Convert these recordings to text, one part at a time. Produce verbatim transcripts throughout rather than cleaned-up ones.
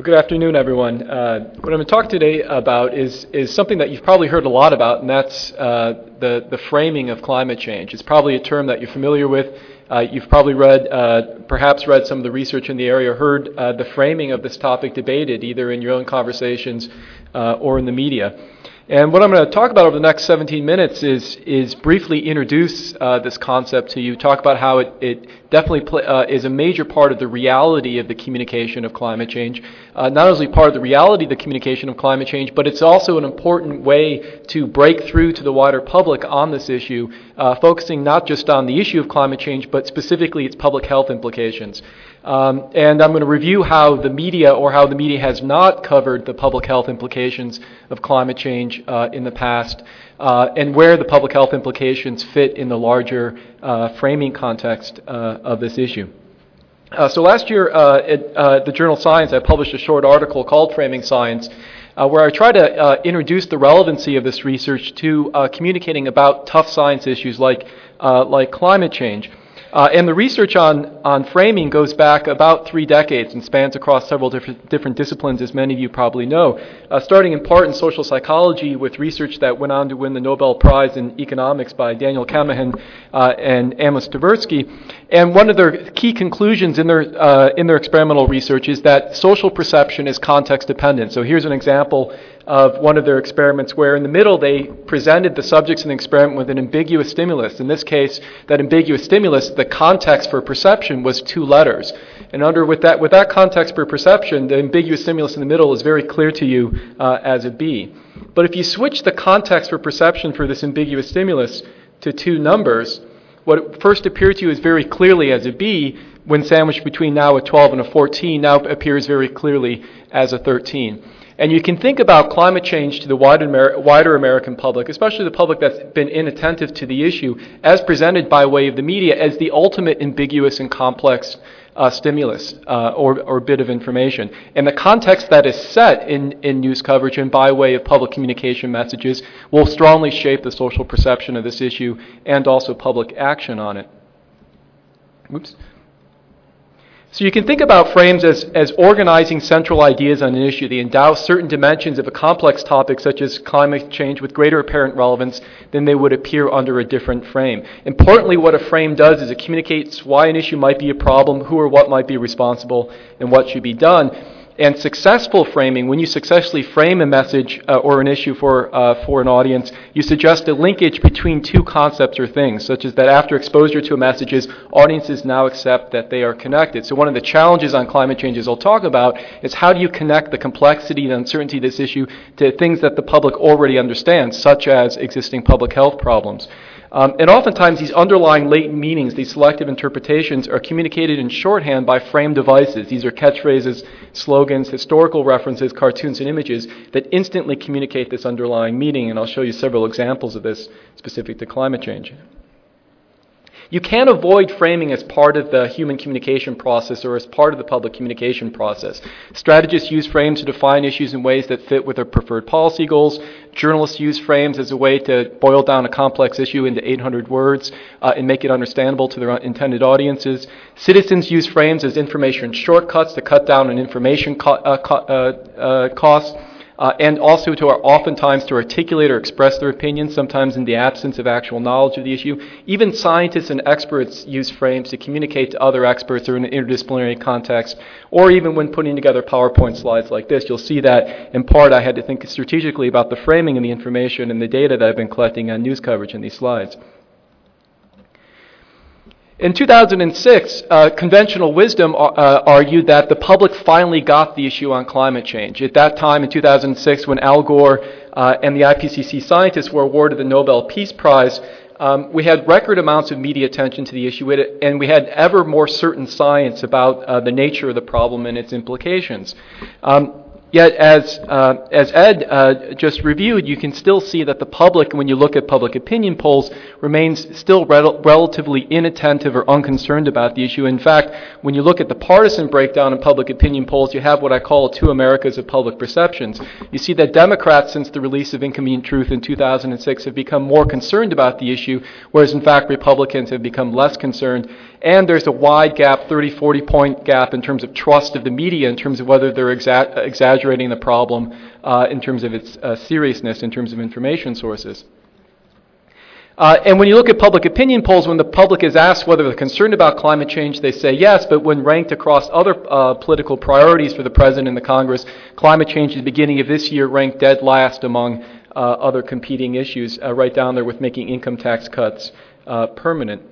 Well, good afternoon, everyone. Uh, what I'm going to talk today about is is something that you've probably heard a lot about, and that's uh, the the framing of climate change. It's probably a term that you're familiar with. Uh, you've probably read, uh, perhaps read some of the research in the area, heard uh, the framing of this topic debated either in your own conversations uh, or in the media. And what I'm going to talk about over the next seventeen minutes is is briefly introduce uh, this concept to you, talk about how it, it definitely pl- uh, is a major part of the reality of the communication of climate change. Uh, not only part of the reality of the communication of climate change, but it's also an important way to break through to the wider public on this issue, uh, focusing not just on the issue of climate change, but specifically its public health implications. Um, and I'm going to review how the media or how the media has not covered the public health implications of climate change uh, in the past, uh, and where the public health implications fit in the larger uh, framing context uh, of this issue. Uh, so last year uh, at uh, the journal Science, I published a short article called Framing Science, uh, where I try to uh, introduce the relevancy of this research to uh, communicating about tough science issues like uh, like climate change. Uh, and the research on, on framing goes back about three decades and spans across several different, different disciplines, as many of you probably know, uh, starting in part in social psychology with research that went on to win the Nobel Prize in Economics by Daniel Kahneman uh, and Amos Tversky. And one of their key conclusions in their, uh, in their experimental research is that social perception is context dependent. So here's an example of one of their experiments where in the middle they presented the subjects in the experiment with an ambiguous stimulus. In this case, that ambiguous stimulus, the context for perception was two letters. And under with that with that context for perception, the ambiguous stimulus in the middle is very clear to you uh, as a B. But if you switch the context for perception for this ambiguous stimulus to two numbers, what first appeared to you as very clearly as a B, when sandwiched between now a twelve and a fourteen, now appears very clearly as a thirteen. And you can think about climate change to the wider, Amer- wider American public, especially the public that's been inattentive to the issue, as presented by way of the media, as the ultimate ambiguous and complex uh, stimulus uh, or, or bit of information. And the context that is set in, in news coverage and by way of public communication messages will strongly shape the social perception of this issue and also public action on it. Oops. So you can think about frames as, as organizing central ideas on an issue. They endow certain dimensions of a complex topic such as climate change with greater apparent relevance than they would appear under a different frame. Importantly, what a frame does is it communicates why an issue might be a problem, who or what might be responsible, and what should be done. And successful framing, when you successfully frame a message uh, or an issue for uh, for an audience, you suggest a linkage between two concepts or things, such as that after exposure to a message, audiences now accept that they are connected. So one of the challenges on climate change, as I'll talk about, is how do you connect the complexity and uncertainty of this issue to things that the public already understands, such as existing public health problems. Um, and oftentimes these underlying latent meanings, these selective interpretations, are communicated in shorthand by frame devices. These are catchphrases, slogans, historical references, cartoons, and images that instantly communicate this underlying meaning. And I'll show you several examples of this specific to climate change. You can't avoid framing as part of the human communication process or as part of the public communication process. Strategists use frames to define issues in ways that fit with their preferred policy goals. Journalists use frames as a way to boil down a complex issue into eight hundred words uh, and make it understandable to their intended audiences. Citizens use frames as information shortcuts to cut down on information co- uh, co- uh, uh, costs. Uh, and also to oftentimes to articulate or express their opinions, sometimes in the absence of actual knowledge of the issue. Even scientists and experts use frames to communicate to other experts or in an interdisciplinary context, or even when putting together PowerPoint slides like this. You'll see that, in part, I had to think strategically about the framing and the information and the data that I've been collecting on news coverage in these slides. In two thousand six, uh, conventional wisdom uh, argued that the public finally got the issue on climate change. At that time, in two thousand six, when Al Gore uh, and the I P C C scientists were awarded the Nobel Peace Prize, um, we had record amounts of media attention to the issue, and we had ever more certain science about uh, the nature of the problem and its implications. Um, Yet, as uh, as Ed uh, just reviewed, you can still see that the public, when you look at public opinion polls, remains still rel- relatively inattentive or unconcerned about the issue. In fact, when you look at the partisan breakdown in public opinion polls, you have what I call two Americas of public perceptions. You see that Democrats, since the release of Inconvenient Truth in two thousand six, have become more concerned about the issue, whereas in fact Republicans have become less concerned. And there's a wide gap, thirty, forty point gap in terms of trust of the media, in terms of whether they're exa- exaggerating the problem uh, in terms of its uh, seriousness, in terms of information sources. Uh, and when you look at public opinion polls, when the public is asked whether they're concerned about climate change, they say yes, but when ranked across other uh, political priorities for the President and the Congress, climate change at the beginning of this year ranked dead last among uh, other competing issues, uh, right down there with making income tax cuts uh, permanent.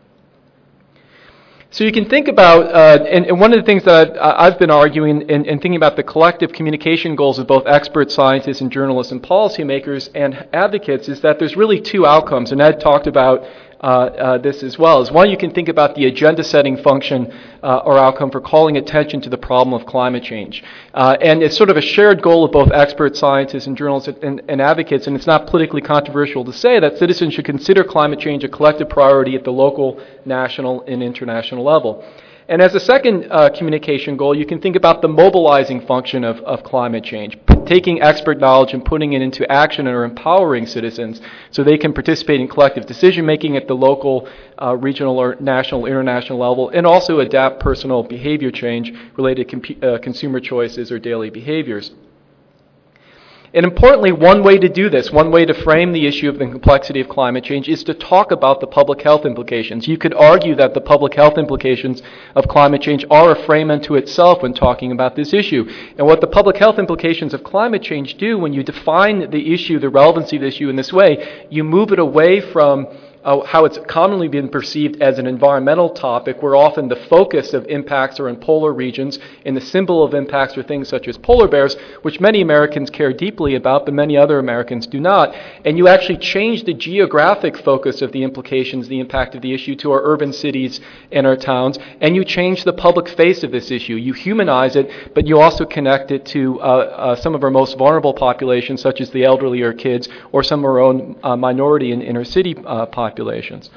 So you can think about, uh, and, and one of the things that I've, I've been arguing and, and thinking about the collective communication goals of both experts, scientists, and journalists and policymakers and advocates is that there's really two outcomes, and Ed talked about uh, uh, this as well. Is one, you can think about the agenda-setting function uh, or outcome for calling attention to the problem of climate change. Uh, and it's sort of a shared goal of both experts, scientists, and journalists and, and advocates, and it's not politically controversial to say that citizens should consider climate change a collective priority at the local, national, and international level. And as a second uh, communication goal, you can think about the mobilizing function of, of climate change, p- taking expert knowledge and putting it into action or empowering citizens so they can participate in collective decision-making at the local, uh, regional, or national, international level, and also adapt personal behavior change related to comp- uh, consumer choices or daily behaviors. And importantly, one way to do this, one way to frame the issue of the complexity of climate change is to talk about the public health implications. You could argue that the public health implications of climate change are a frame unto itself when talking about this issue. And what the public health implications of climate change do when you define the issue, the relevancy of the issue in this way, you move it away from Uh, how it's commonly been perceived as an environmental topic, where often the focus of impacts are in polar regions, and the symbol of impacts are things such as polar bears, which many Americans care deeply about, but many other Americans do not. And you actually change the geographic focus of the implications, the impact of the issue, to our urban cities and our towns, and you change the public face of this issue. You humanize it, but you also connect it to uh, uh, some of our most vulnerable populations, such as the elderly or kids, or some of our own uh, minority and inner city uh, populations. populations.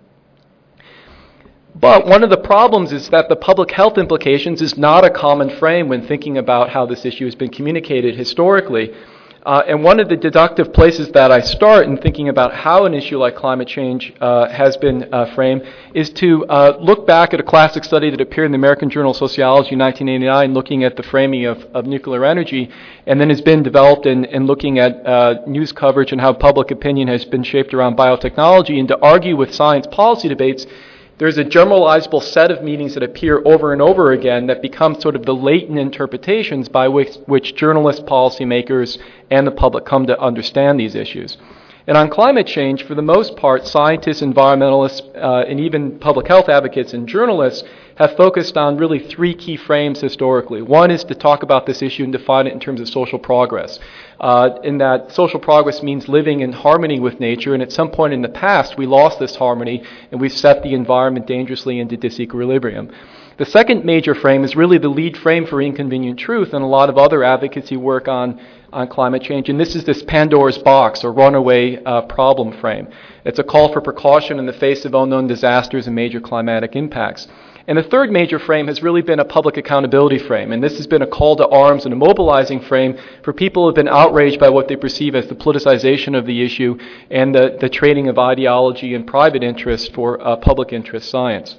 But one of the problems is that the public health implications is not a common frame when thinking about how this issue has been communicated historically. Uh, and one of the deductive places that I start in thinking about how an issue like climate change uh, has been uh, framed is to uh, look back at a classic study that appeared in the American Journal of Sociology in nineteen eighty-nine, looking at the framing of, of nuclear energy, and then has been developed in, in looking at uh, news coverage and how public opinion has been shaped around biotechnology, and to argue with science policy debates. There's a generalizable set of meanings that appear over and over again that become sort of the latent interpretations by which, which journalists, policymakers, and the public come to understand these issues. And on climate change, for the most part, scientists, environmentalists, uh, and even public health advocates and journalists have focused on really three key frames historically. One is to talk about this issue and define it in terms of social progress. Uh, in that social progress means living in harmony with nature, and at some point in the past we lost this harmony and we've set the environment dangerously into disequilibrium. The second major frame is really the lead frame for Inconvenient Truth and a lot of other advocacy work on, on climate change, and this is this Pandora's box or runaway uh, problem frame. It's a call for precaution in the face of unknown disasters and major climatic impacts. And the third major frame has really been a public accountability frame, and this has been a call to arms and a mobilizing frame for people who have been outraged by what they perceive as the politicization of the issue and the, the trading of ideology and private interest for uh, public interest science.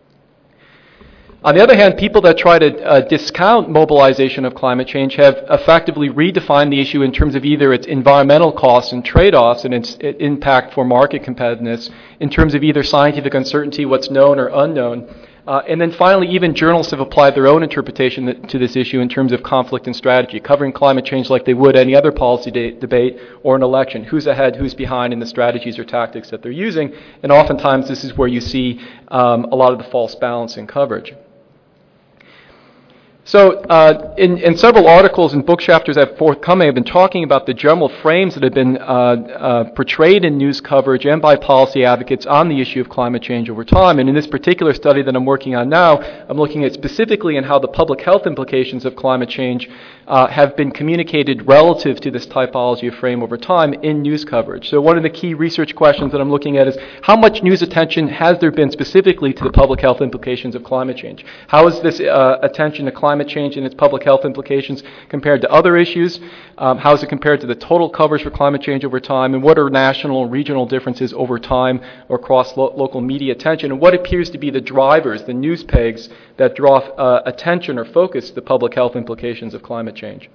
On the other hand, people that try to uh, discount mobilization of climate change have effectively redefined the issue in terms of either its environmental costs and trade-offs and its impact for market competitiveness, in terms of either scientific uncertainty, what's known or unknown. Uh, and then finally, even journalists have applied their own interpretation that, to this issue in terms of conflict and strategy, covering climate change like they would any other policy de- debate or an election. Who's ahead, who's behind in the strategies or tactics that they're using. And oftentimes this is where you see um, a lot of the false balance in coverage. So uh, in, in several articles and book chapters that have forthcoming, I've been talking about the general frames that have been uh, uh, portrayed in news coverage and by policy advocates on the issue of climate change over time. And in this particular study that I'm working on now, I'm looking at specifically in how the public health implications of climate change uh, have been communicated relative to this typology of frame over time in news coverage. So one of the key research questions that I'm looking at is how much news attention has there been specifically to the public health implications of climate change? How is this uh, attention to climate change and its public health implications compared to other issues? Um, how is it compared to the total coverage for climate change over time? And what are national and regional differences over time or across lo- local media attention? And what appears to be the drivers, the news pegs that draw uh, attention or focus to the public health implications of climate change?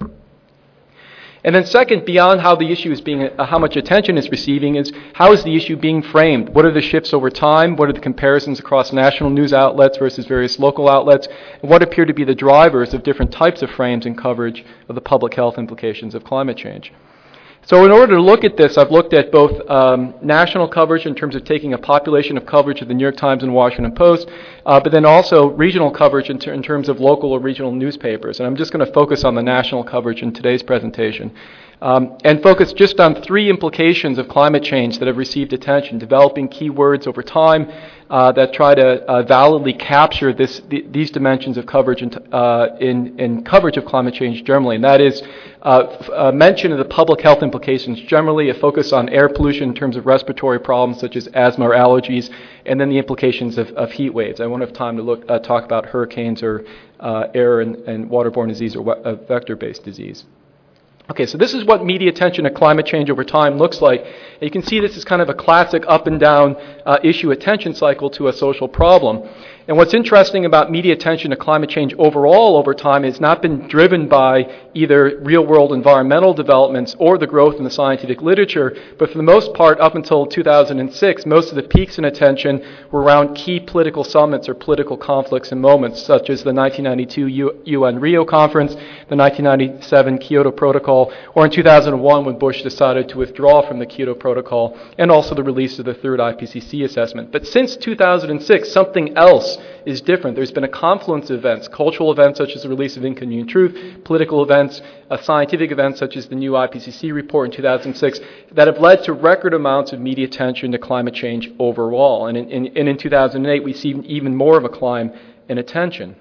And then second, beyond how the issue is being, uh, how much attention it's receiving, is how is the issue being framed? What are the shifts over time? What are the comparisons across national news outlets versus various local outlets? And what appear to be the drivers of different types of frames and coverage of the public health implications of climate change? So in order to look at this, I've looked at both um, national coverage in terms of taking a population of coverage of the New York Times and Washington Post, uh, but then also regional coverage in, ter- in terms of local or regional newspapers. And I'm just going to focus on the national coverage in today's presentation. Um, and focus just on three implications of climate change that have received attention, developing keywords over time uh, that try to uh, validly capture this, th- these dimensions of coverage in, uh, in, in coverage of climate change generally. And that is uh, f- a mention of the public health implications generally, a focus on air pollution in terms of respiratory problems such as asthma or allergies, and then the implications of, of heat waves. I won't have time to look, uh, talk about hurricanes or uh, air and, and waterborne disease or we- uh, vector-based disease. Okay, so this is what media attention to climate change over time looks like. And you can see this is kind of a classic up and down uh, issue attention cycle to a social problem. And what's interesting about media attention to climate change overall over time has not been driven by either real-world environmental developments or the growth in the scientific literature, but for the most part, up until two thousand six, most of the peaks in attention were around key political summits or political conflicts and moments, such as the nineteen ninety-two U- UN Rio Conference, the nineteen ninety-seven Kyoto Protocol, or in two thousand one when Bush decided to withdraw from the Kyoto Protocol, and also the release of the third I P C C assessment. But since two thousand six, something else is different. There's been a confluence of events, cultural events such as the release of Inconvenient Truth, political events, uh, scientific events such as the new I P C C report in two thousand six, that have led to record amounts of media attention to climate change overall. And in, in, and in two thousand eight, we see even more of a climb in attention.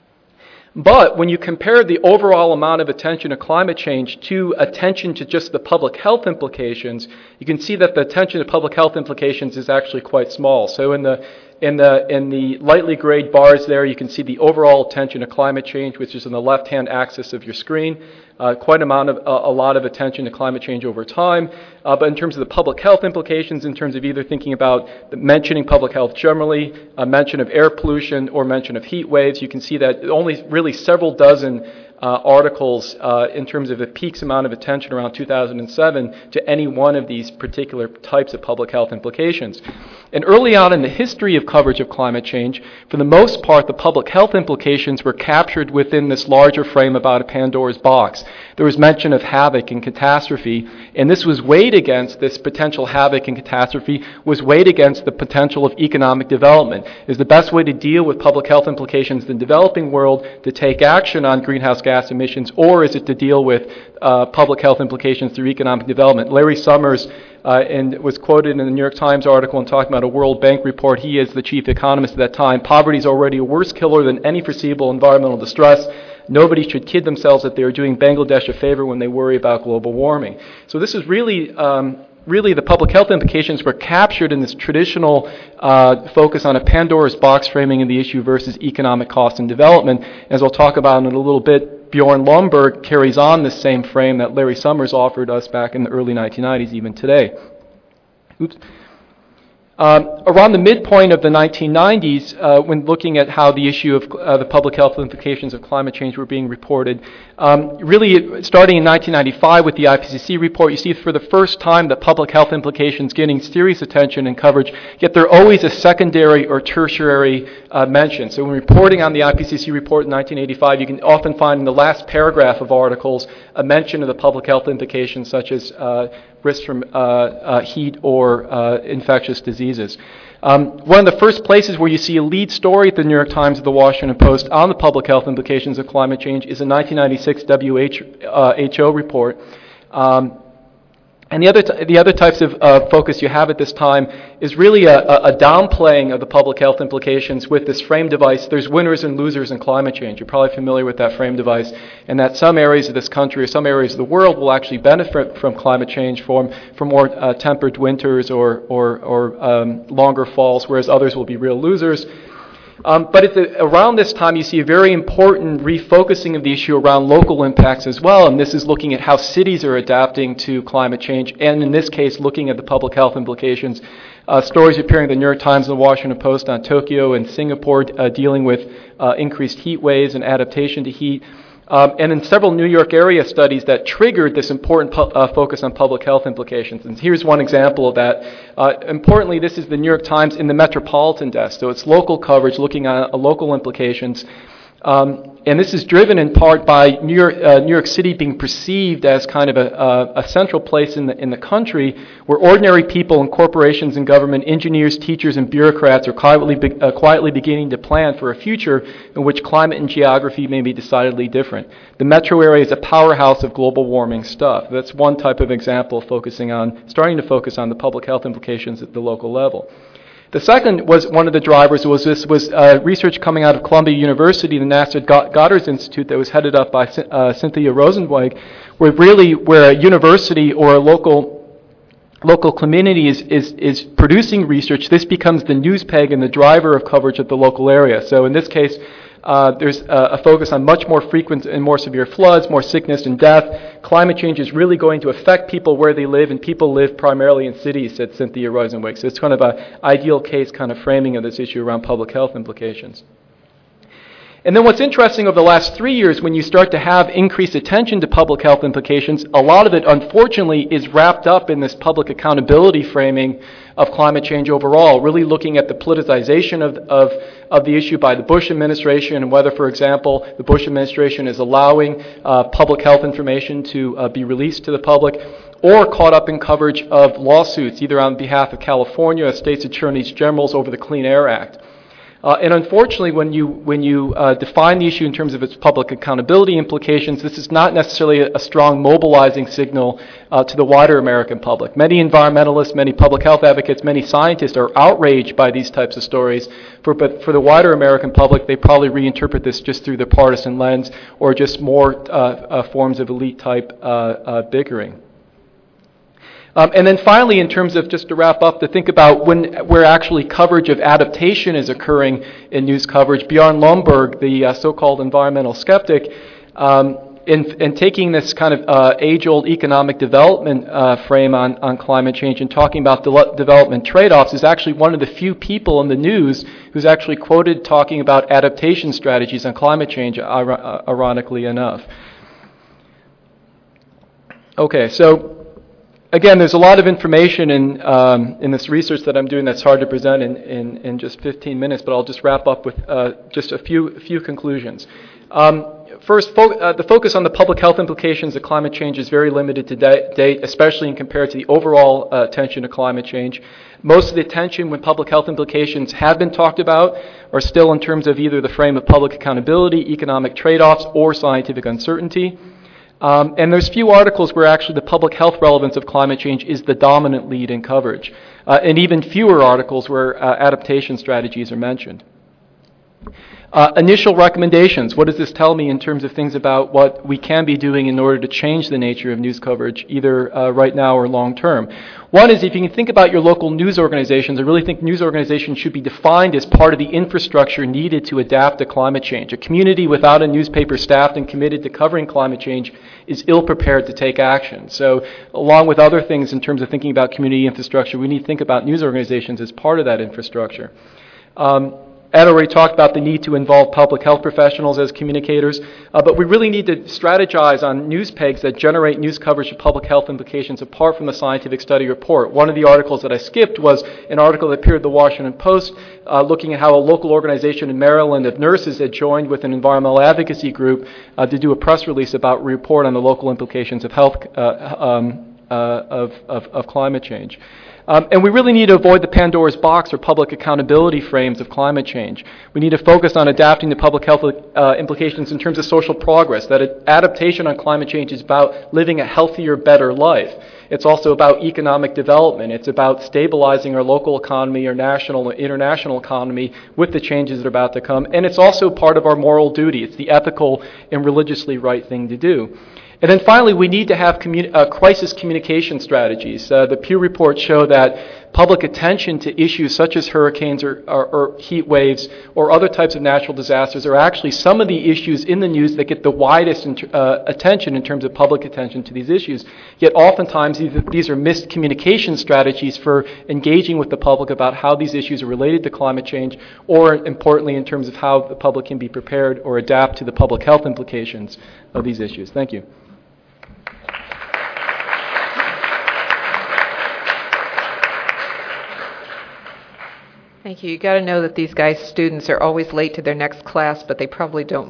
But when you compare the overall amount of attention to climate change to attention to just the public health implications, you can see that the attention to public health implications is actually quite small. So in the in the in the lightly grayed bars there, you can see the overall attention to climate change, which is on the left-hand axis of your screen. Uh, quite amount of uh, a lot of attention to climate change over time. Uh, but in terms of the public health implications, in terms of either thinking about the mentioning public health generally, a mention of air pollution, or mention of heat waves, you can see that only really several dozen uh, articles uh, in terms of the peaks amount of attention around two thousand seven to any one of these particular types of public health implications. And early on in the history of coverage of climate change, for the most part, the public health implications were captured within this larger frame about a Pandora's box. There was mention of havoc and catastrophe, and this was weighed against, this potential havoc and catastrophe was weighed against the potential of economic development. Is the best way to deal with public health implications in the developing world to take action on greenhouse gas emissions, or is it to deal with uh, public health implications through economic development? Larry Summers uh, and was quoted in the New York Times article and talking about a World Bank report. He is the chief economist at that time. Poverty is already a worse killer than any foreseeable environmental distress. Nobody should kid themselves that they are doing Bangladesh a favor when they worry about global warming. So this is really, um, really the public health implications were captured in this traditional uh, focus on a Pandora's box framing of the issue versus economic cost and development. As I'll talk about in a little bit, Bjorn Lomborg carries on this same frame that Larry Summers offered us back in the early nineteen nineties, even today. Oops. Um, around the midpoint of the nineteen nineties, uh, when looking at how the issue of uh, the public health implications of climate change were being reported, um, really starting in nineteen ninety-five with the I P C C report, you see for the first time that public health implications getting serious attention and coverage, yet they're always a secondary or tertiary uh, mention. So when reporting on the I P C C report in nineteen eighty-five, you can often find in the last paragraph of articles a mention of the public health implications such as uh, risks from uh, uh, heat or uh, infectious disease. diseases. Um, one of the first places where you see a lead story at the New York Times or the Washington Post on the public health implications of climate change is a nineteen ninety-six W H O report. Um, And the other t- the other types of uh, focus you have at this time is really a, a downplaying of the public health implications with this frame device. There's winners and losers in climate change. You're probably familiar with that frame device, and that some areas of this country or some areas of the world will actually benefit from climate change, from from more uh, tempered winters or or, or um, longer falls, whereas others will be real losers. Um, but at the, around this time, you see a very important refocusing of the issue around local impacts as well, and this is looking at how cities are adapting to climate change, and in this case, looking at the public health implications. Uh, stories appearing in the New York Times and the Washington Post on Tokyo and Singapore uh, dealing with uh, increased heat waves and adaptation to heat. Um, and in several New York area studies that triggered this important pu- uh, focus on public health implications. And here's one example of that. Uh, importantly, this is the New York Times in the metropolitan desk, so it's local coverage looking at uh, local implications. Um, and this is driven in part by New York, uh, New York City being perceived as kind of a, a, a central place in the in the country where ordinary people and corporations and government, engineers, teachers, and bureaucrats are quietly be, uh, quietly beginning to plan for a future in which climate and geography may be decidedly different. The metro area is a powerhouse of global warming stuff. That's one type of example focusing on starting to focus on the public health implications at the local level. The second was one of the drivers was this was uh, research coming out of Columbia University, the NASA Goddard Institute, that was headed up by uh, Cynthia Rosenzweig, where really where a university or a local local community is, is is producing research, this becomes the news peg and the driver of coverage at the local area. So in this case, Uh, there's uh, a focus on much more frequent and more severe floods, more sickness and death. Climate change is really going to affect people where they live, and people live primarily in cities, said Cynthia Rosenzweig. So it's kind of an ideal case kind of framing of this issue around public health implications. And then what's interesting over the last three years, when you start to have increased attention to public health implications, a lot of it, unfortunately, is wrapped up in this public accountability framing of climate change overall, really looking at the politicization of, of, of the issue by the Bush administration and whether, for example, the Bush administration is allowing uh, public health information to uh, be released to the public, or caught up in coverage of lawsuits, either on behalf of California, states' attorneys generals over the Clean Air Act. Uh, and unfortunately, when you when you uh, define the issue in terms of its public accountability implications, this is not necessarily a, a strong mobilizing signal uh, to the wider American public. Many environmentalists, many public health advocates, many scientists are outraged by these types of stories. For, but for the wider American public, they probably reinterpret this just through the partisan lens or just more uh, uh, forms of elite-type uh, uh, bickering. Um, and then finally, in terms of, just to wrap up, to think about when where actually coverage of adaptation is occurring in news coverage. Bjorn Lomborg, the uh, so-called environmental skeptic, um, in, in taking this kind of uh, age-old economic development uh, frame on, on climate change and talking about de- development trade-offs, is actually one of the few people in the news who's actually quoted talking about adaptation strategies on climate change, ir- ironically enough. Okay, so again, there's a lot of information in um, in this research that I'm doing that's hard to present in, in, in just fifteen minutes, but I'll just wrap up with uh, just a few a few conclusions. Um, first, fo- uh, the focus on the public health implications of climate change is very limited to da- date, especially in compared to the overall uh, attention to climate change. Most of the attention when public health implications have been talked about are still in terms of either the frame of public accountability, economic trade-offs, or scientific uncertainty. Um, and there's few articles where actually the public health relevance of climate change is the dominant lead in coverage, uh, and even fewer articles where uh, adaptation strategies are mentioned. Uh, initial recommendations. What does this tell me in terms of things about what we can be doing in order to change the nature of news coverage, either uh, right now or long term? One is, if you can think about your local news organizations, I really think news organizations should be defined as part of the infrastructure needed to adapt to climate change. A community without a newspaper staffed and committed to covering climate change is ill-prepared to take action. So along with other things in terms of thinking about community infrastructure, we need to think about news organizations as part of that infrastructure. Um, Ed already talked about the need to involve public health professionals as communicators, uh, but we really need to strategize on news pegs that generate news coverage of public health implications apart from the scientific study report. One of the articles that I skipped was an article that appeared in the Washington Post uh, looking at how a local organization in Maryland of nurses had joined with an environmental advocacy group uh, to do a press release about a report on the local implications of health uh, um, uh, of, of, of climate change. Um, and we really need to avoid the Pandora's box or public accountability frames of climate change. We need to focus on adapting to public health uh, implications in terms of social progress, that adaptation on climate change is about living a healthier, better life. It's also about economic development. It's about stabilizing our local economy, our national and international economy with the changes that are about to come. And it's also part of our moral duty. It's the ethical and religiously right thing to do. And then finally, we need to have communi- uh, crisis communication strategies. Uh, the Pew reports show that public attention to issues such as hurricanes or, or, or heat waves or other types of natural disasters are actually some of the issues in the news that get the widest in, uh, attention in terms of public attention to these issues. Yet oftentimes these, these are missed communication strategies for engaging with the public about how these issues are related to climate change, or importantly in terms of how the public can be prepared or adapt to the public health implications of these issues. Thank you. Thank you. You got to know that these guys' students are always late to their next class, but they probably don't